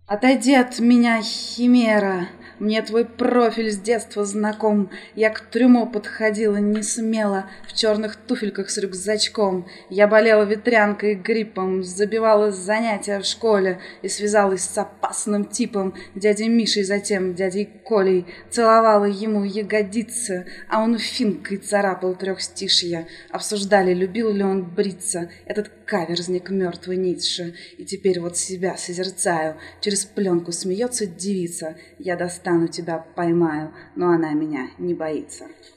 Отойди от меня, химера, мне твой профиль с детства знаком. Я к трюму подходила не смело, в черных туфельках с рюкзачком. Я болела ветрянкой и гриппом, забивала занятия в школе и связалась с опасным типом, дядей Мишей, затем дядей Колей. Целовала ему ягодицы, а он финкой царапал трехстишья. Обсуждали, любил ли он бриться, этот каверзник мертвый Ницше. И теперь вот себя созерцаю. Через пленку смеется девица. Я достану тебя, поймаю, но она меня не боится.